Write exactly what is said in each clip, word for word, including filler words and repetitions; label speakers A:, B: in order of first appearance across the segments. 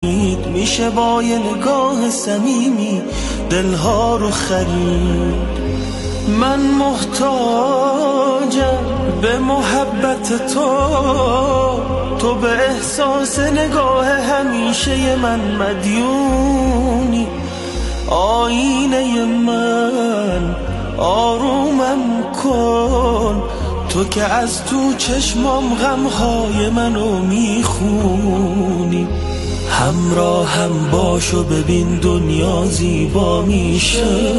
A: میشه با یه نگاه صمیمی دلها رو خرید. من محتاجم به محبت تو، تو به احساس نگاه همیشه من مدیونی. آینه من آرومم کن، تو که از تو چشمام غمهای منو میخونی. همراهم باش و ببین دنیا زیبا میشه،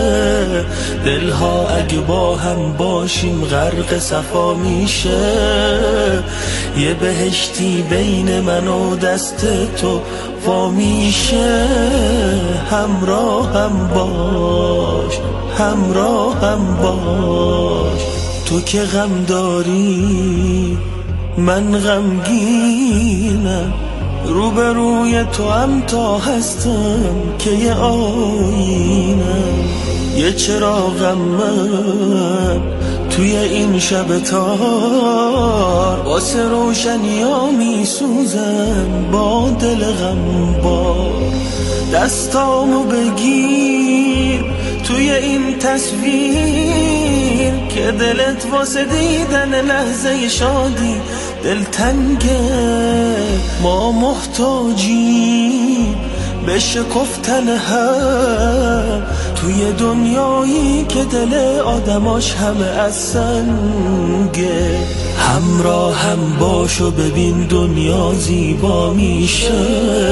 A: دلها اگه با هم باشیم غرق صفا میشه. یه بهشتی بین من و دست تو وا میشه. همراهم باش، همراهم باش، تو که غم داری من غمگینم. روبروی تو هم تا هستم که یه آینم. یه چراغم من توی این شب تار، واسه روشنی ها می سوزم با دل غمبار. دستامو بگیر توی این تصویر که دلت واسه دیدن لحظه شادی دلتنگه. ما محتاجیم به شکفتن هم توی دنیایی که دل آدماش همه از سنگه. همراهم باش و ببین دنیا زیبا میشه،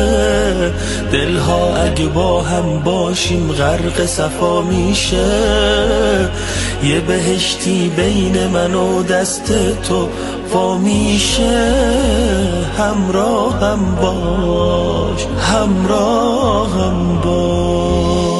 A: دلها اگه با هم باشیم غرق صفا میشه. یه بهشتی بین من و دست تو وا میشه. همراهم باش، همراهم باش.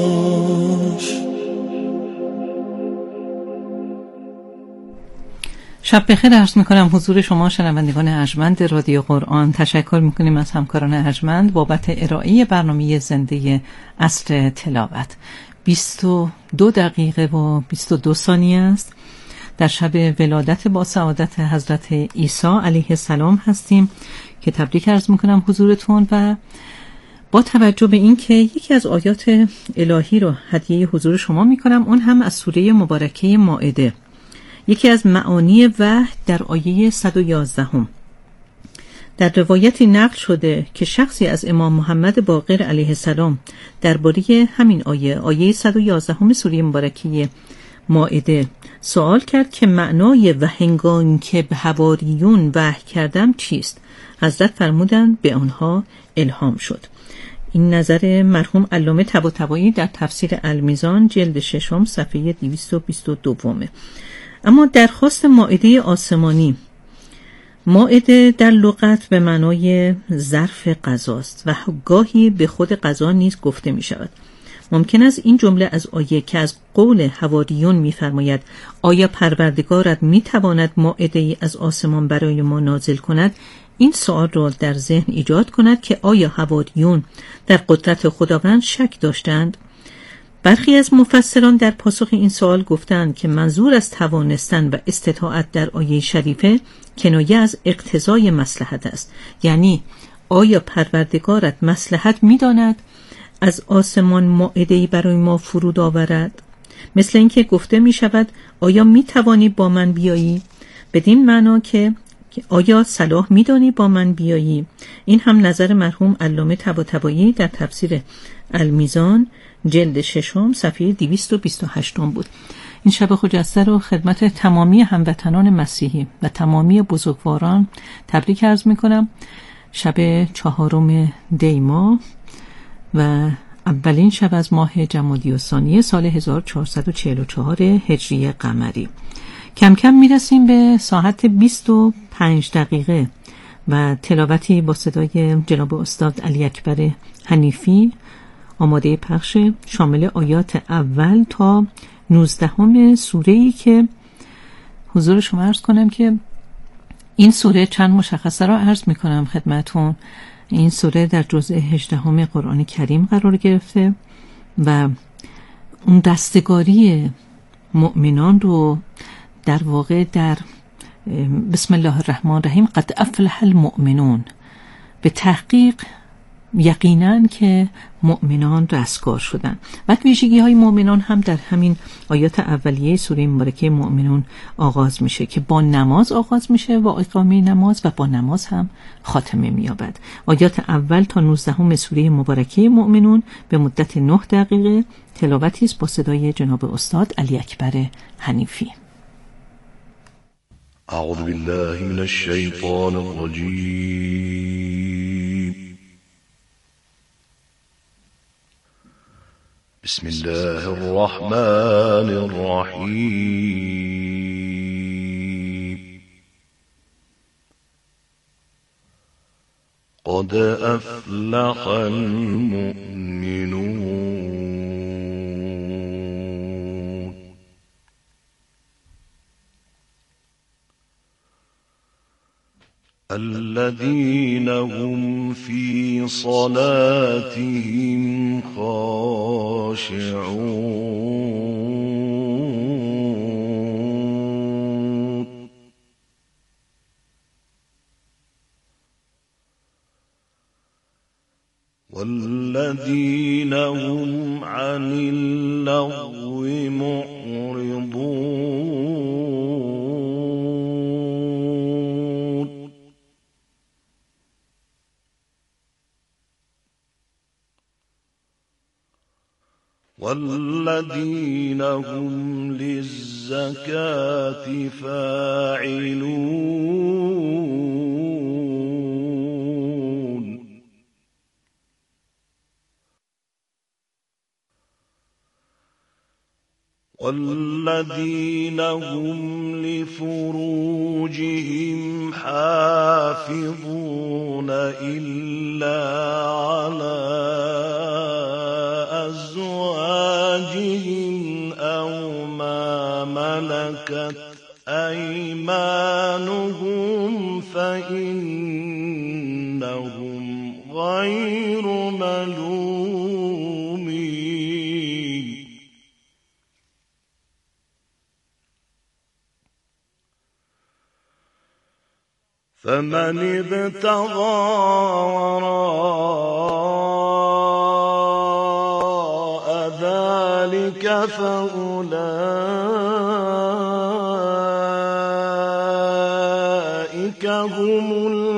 B: شب بخیر عرض میکنم حضور شما شنوندگان ارجمند رادیو قرآن. تشکر میکنیم از همکاران ارجمند بابت ارائه برنامه زنده عصر تلاوت. بیست و دو دقیقه و بیست و دو ثانیه است. در شب ولادت با سعادت حضرت عیسی علیه السلام هستیم که تبریک عرض میکنم حضورتون. و با توجه به این که یکی از آیات الهی رو هدیه حضور شما میکنم، اون هم از سوره مبارکه مائده. یکی از معانی وحی در آیه صد و یازده هم در روایتی نقل شده که شخصی از امام محمد باقر علیه السلام درباره همین آیه آیه صد و یازده هم سوره مبارکه مائده سوال کرد که معنای و هنگامی که به حواریون وحی کردم چیست؟ حضرت فرمودند به آنها الهام شد. این نظر مرحوم علامه طباطبایی در تفسیر المیزان جلد ششم صفحه دویست و بیست و دو. اما درخواست مائده آسمانی، مائده در لغت به معنای ظرف غذاست و گاهی به خود غذا نیز گفته می شود. ممکن است این جمله از آیه که از قول حواریون می فرماید آیا پروردگارت می تواند مائده ای از آسمان برای ما نازل کند، این سوال را در ذهن ایجاد کند که آیا حواریون در قدرت خداوند شک داشتند؟ برخی از مفسران در پاسخ این سوال گفتند که منظور از توانستن و استطاعت در آیه شریفه کنایه از اقتضای مصلحت است. یعنی آیا پروردگارت مصلحت می‌داند از آسمان مائده‌ای برای ما فرود آورد؟ مثل اینکه گفته می شود آیا می توانی با من بیایی؟ بدین معنا که آیا صلاح می دانی با من بیایی؟ این هم نظر مرحوم علامه طباطبایی در تفسیر المیزان جلد ششم صفحه دویست و بیست و هشت بود. این شب خجسته رو خدمت تمامی هموطنان مسیحی و تمامی بزرگواران تبریک عرض می کنم. شب چهارم دی ماه و اولین شب از ماه جمادی الثانی سال هزار و چهارصد و چهل و چهار هجری قمری. کم کم میرسیم به ساعت بیست و پنج دقیقه و تلاوتی با صدای جناب استاد علی اکبر حنیفی آماده پخش، شامل آیات اول تا نوزدهم سوره‌ای که حضور شما عرض کنم که این سوره چند مشخصه را عرض میکنم خدمتون. این سوره در جزء هجدهم قرآن کریم قرار گرفته و اون دستگاری مؤمنان رو در واقع در بسم الله الرحمن الرحیم قد افلح المؤمنون، به تحقیق یقیناً که مؤمنان رستگار شدن. بعد ویژگی های مؤمنان هم در همین آیات اولیه سوره مبارکه مؤمنون آغاز میشه که با نماز آغاز میشه و اقامه نماز و با نماز هم خاتمه مییابد. آیات اول تا نوزدهم سوره مبارکه مؤمنون به مدت نه دقیقه تلاوتی است با صدای جناب استاد علی اکبر حنیفی.
A: اعوذ بالله من الشیطان الرجیم. بسم الله الرحمن الرحیم. قد افلح المؤمنون. الذين هم في صلاتهم خاشعون. والذين هم عن اللغو معرضون. والذين هم للزكاة فاعلون. والذين هم لفروجهم حافظون إلا على أزواجهم أو ما ملكت أيمانهم فإنهم غير ملومين. فمن ابتغى وراء ذلك فأولئك هم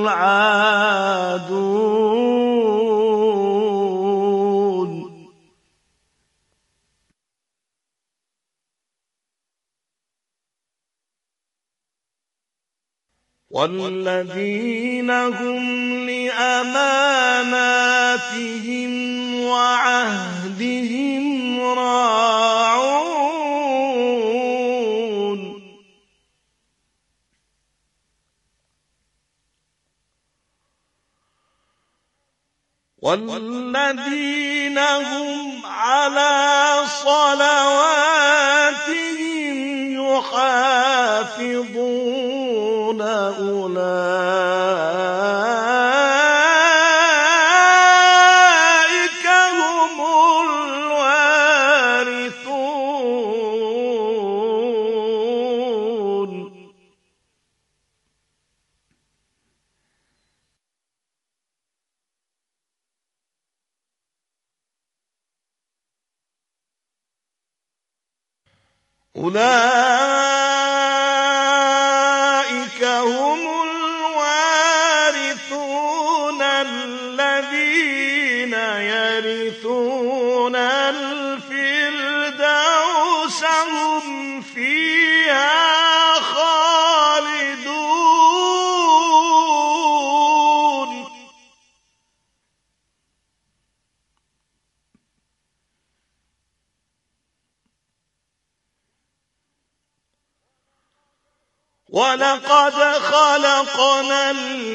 A: العادون. والذين هم لأماناتهم وعهدهم راعون. والذين هم على صلواتهم يحافظون أولئك هم الوارثون. أولئك هم الوارثون الذين يرثون الفردوس هم فيها خالدون. ولقد خلقنا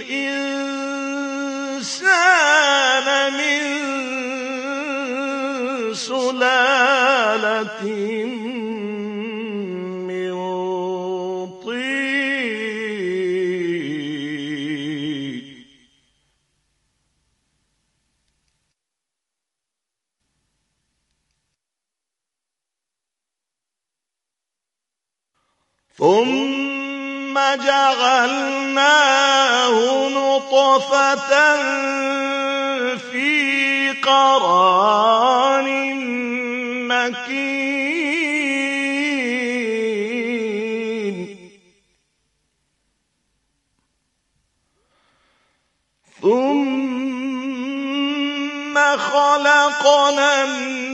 A: الإنسان من سلالة من طين. ثم جعلناه نطفة في قرار مكين ثم خلقنا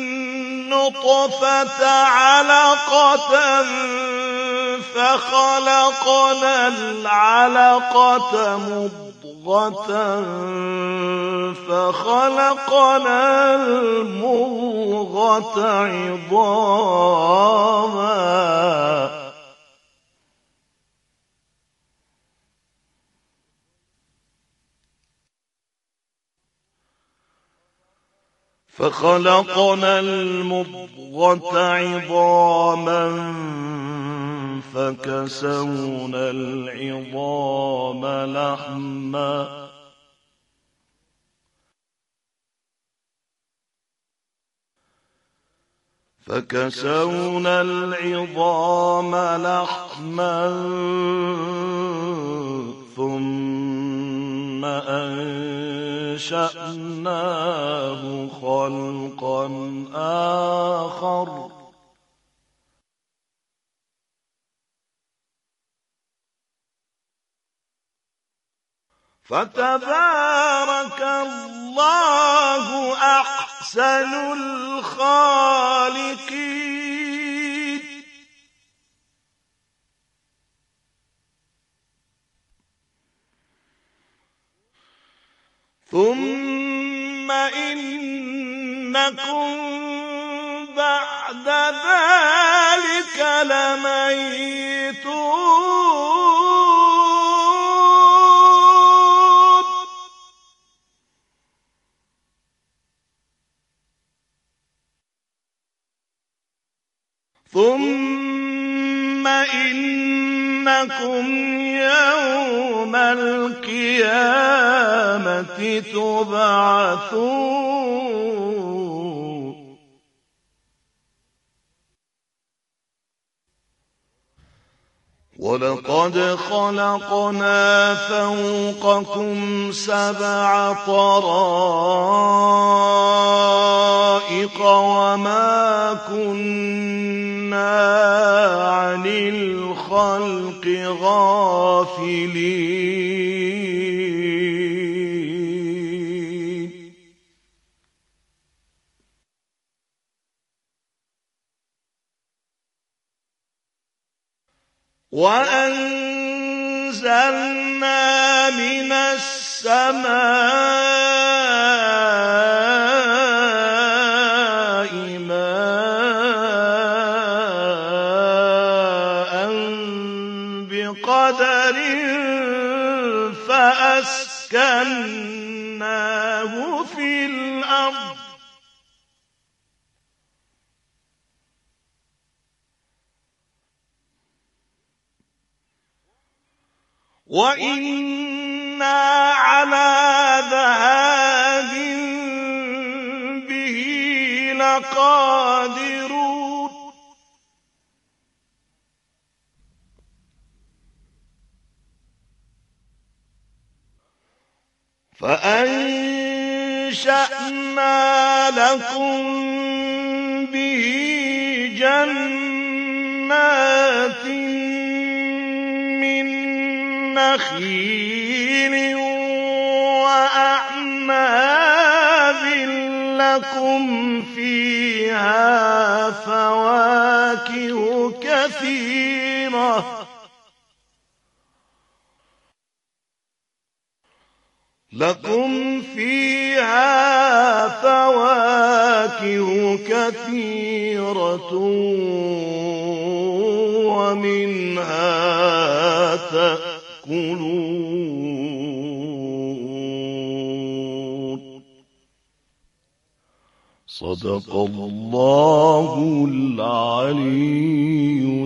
A: النطفة علقة فخلقنا العلقة مضغة فخلقنا المضغة عظاما فخلقنا المضغة عظاما فكسونا العظام لحما فكسونا العظام لحما ثم أنشأناه خلقا آخر فتبارك الله أحسن الخالقين ثم إنكم بعد ذلك لميتون ثم إنكم يوم القيامة تبعثون ولقد خلقنا فوقكم سبع طرائق وما كنا عن الخلق غافلين وأنزلنا من السماء ماء بقدر فأسكناه في الأرض وإنا على ذهاب به لقادرون فأنشأنا لكم به جنات نخيل وأعناب لكم فيها فواكه كثيرة لكم فيها فواكه كثيرة ومنها تأكلون صدق الله العلي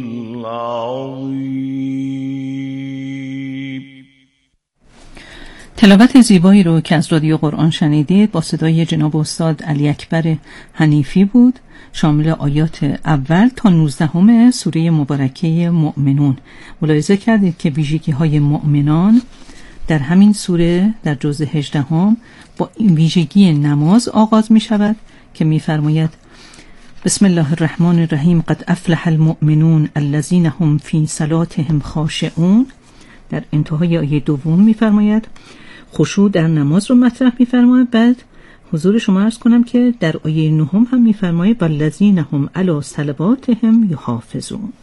A: العظيم.
B: تلاوت زیبایی رو که از رادیو قرآن شنیدید با صدای جناب استاد علی اکبر حنیفی بود، شامل آیات اول تا نوزدهم سوره مبارکه مؤمنون. ملاحظه کردید که ویژگی های مؤمنان در همین سوره در جزء هجدهم با این ویژگی نماز آغاز می شود که می فرماید بسم الله الرحمن الرحیم قد افلح المؤمنون الذین هم فی صلاتهم خاشعون. در انتهای آیه دوم می فرماید خشوع در نماز رو مطرح می فرماید. بعد حضور شما عرض کنم که در آیه نهم هم می فرماید والذین هم علی صلواتهم یحافظون.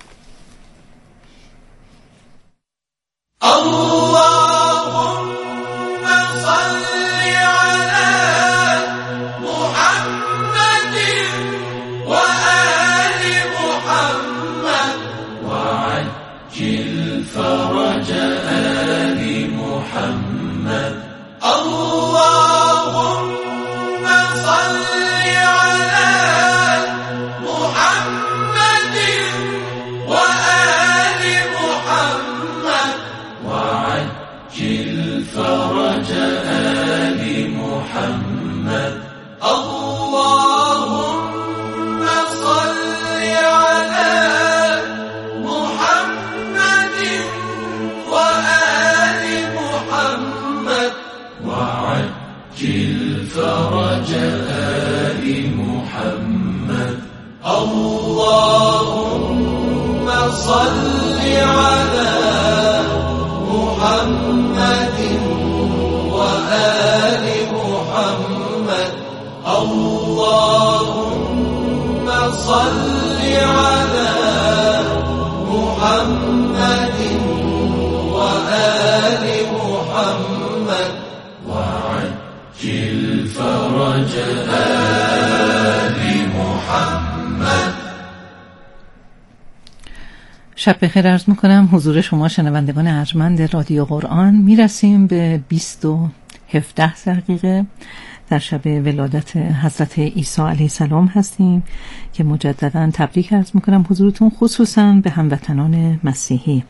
B: شب بخیر عرض میکنم حضور شما شنوندگان ارجمند رادیو قرآن. میرسیم به بیست و هفده دقیقه در شب ولادت حضرت عیسی علیه السلام هستیم که مجددا تبریک عرض میکنم حضورتون، خصوصا به هموطنان مسیحی.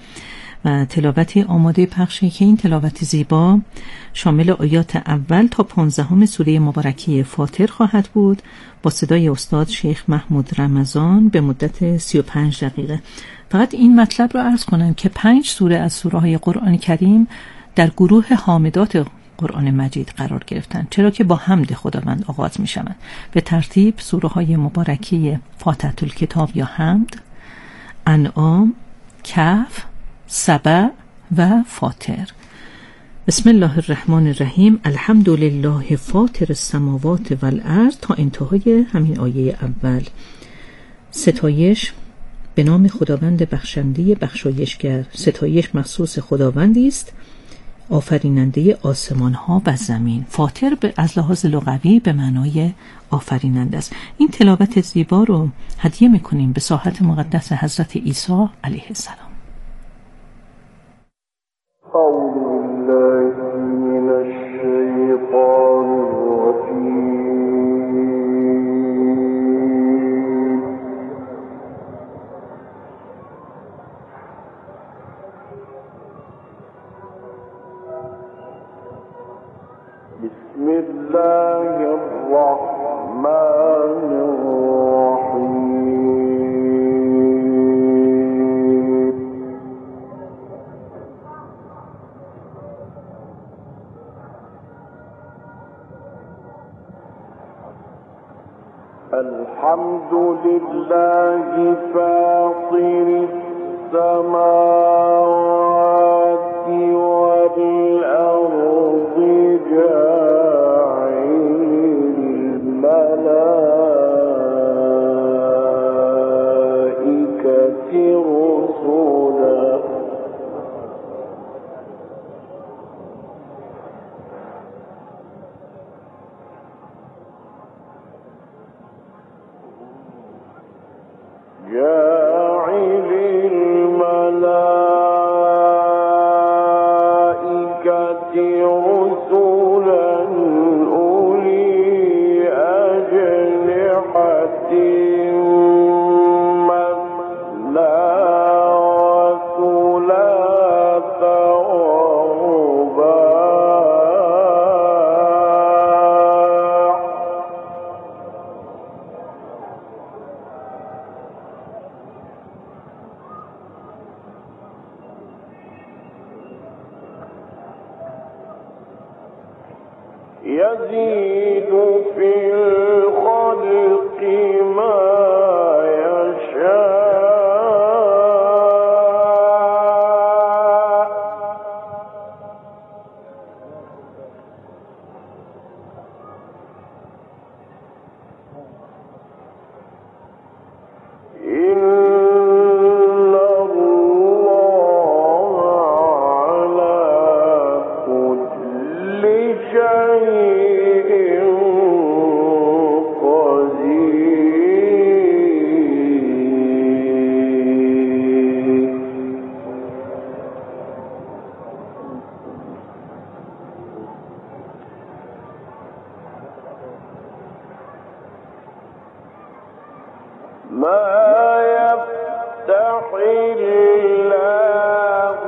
B: و تلاوتی آماده پخشه که این تلاوت زیبا شامل آیات اول تا پانزدهم سوره مبارکه فاطر خواهد بود با صدای استاد شیخ محمود رمضان به مدت سی و پنج دقیقه. فقط این مطلب رو عرض کنم که پنج سوره از سوره های قرآن کریم در گروه حامدات قرآن مجید قرار گرفتن، چرا که با حمد خداوند آغاز می شوند. به ترتیب سوره های مبارکه فاتحه الکتاب یا حمد، انعام، کهف، سبع و فاطر. بسم الله الرحمن الرحیم الحمد لله فاطر السماوات والارض تا انتهای همین آیه اول. ستایش به نام خداوند بخشنده بخشایشگر. ستایش مخصوص خداوندی است آفریننده آسمان ها و زمین. فاطر به از لحاظ لغوی به معنای آفریننده است. این تلاوت زیبا رو هدیه میکنیم به ساحت مقدس حضرت عیسی علیه السلام.
C: أعوذ بالله من الشيطان الرجيم. بسم الله الرحمن الرحيم. الحمد لله فاطر السماوات والأرض جاعل الملائكة رسلا جاعل الملائكة رسلا أولي أجل يزيد في الخلق ما يشاء إن ما يفتح الله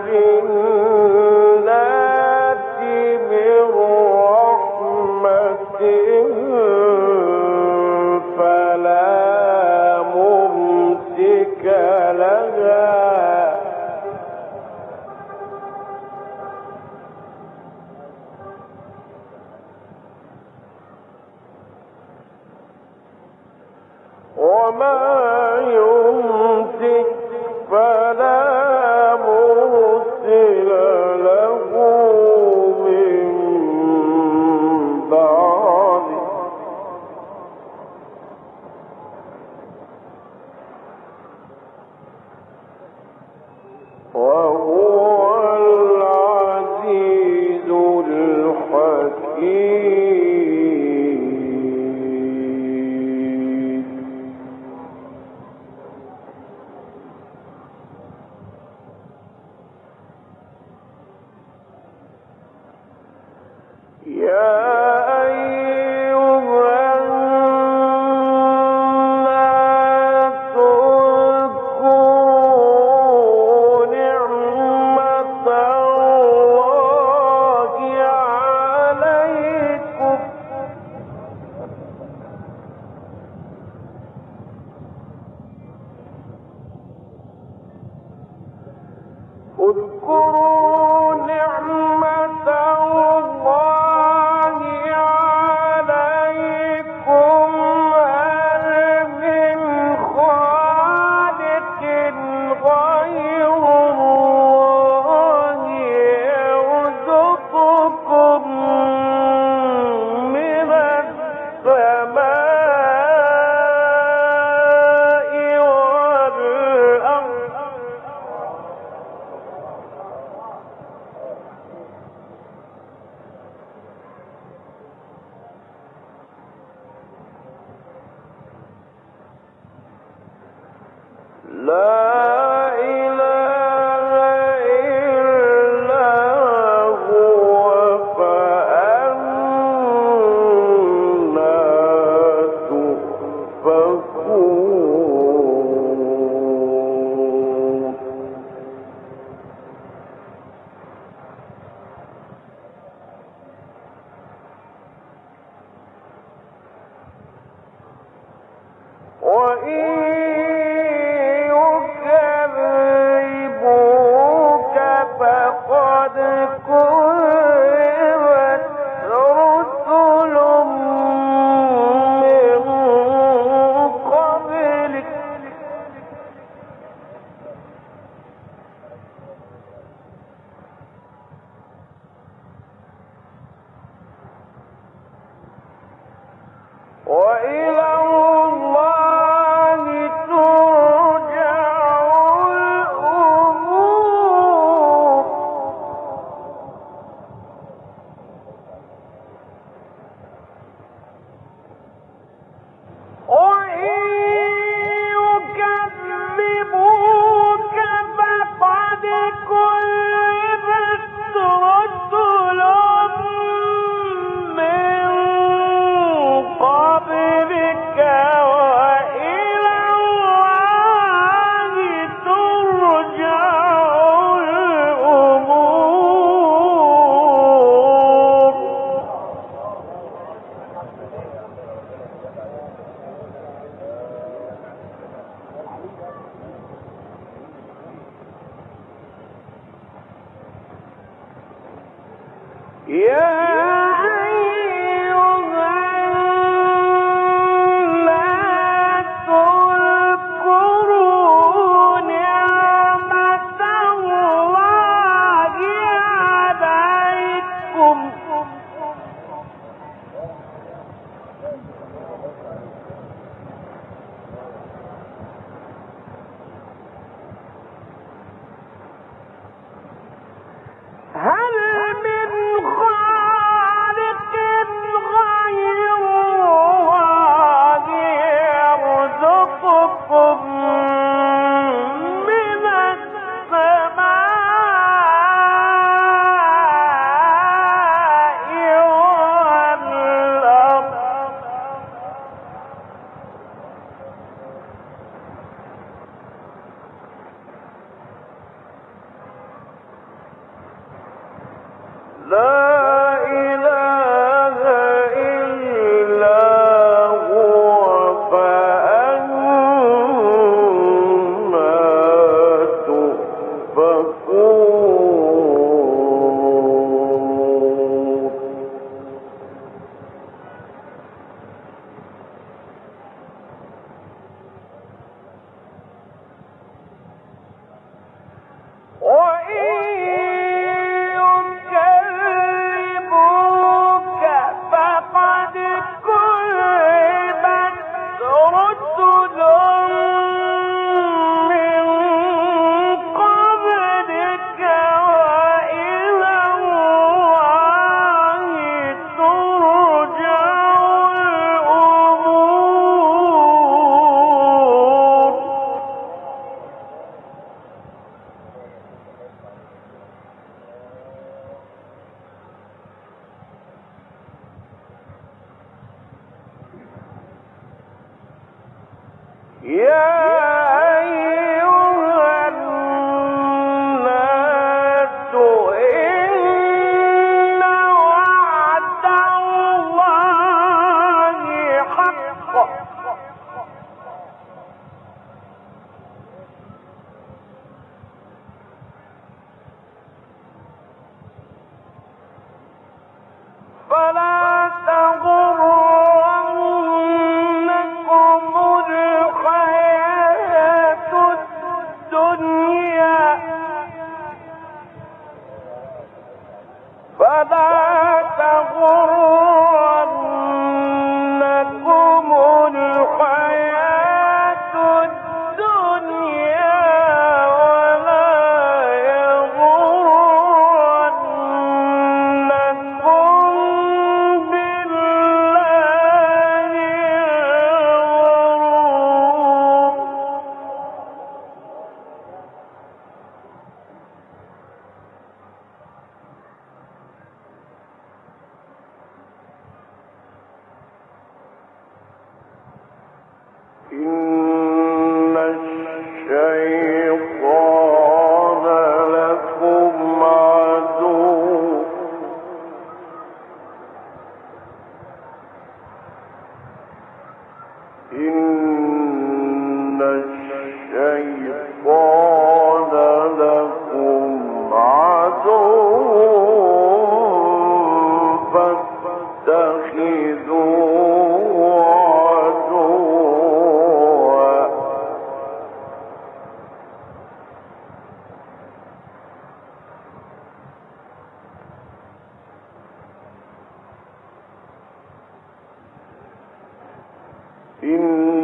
C: للناس من رحمة فلا ممسك لها وما يمسك فلا مرسل له من بعده وهو العزيز الحكيم. يا أيها الناس اذكروا نعمة الله عليكم اذكروا نعمة الله عليكم هل من خالق غير الله يرزقكم من السماء والأرض لا إله إلا هو فأنا تؤفكون. وإن يكذبوك فقد كذبت رسل من قبلك وإلى الله ترجع الأمور. وإن يكذبوك فقد كذبت رسل من قبلك وإلى الله ترجع الأمور. يا إن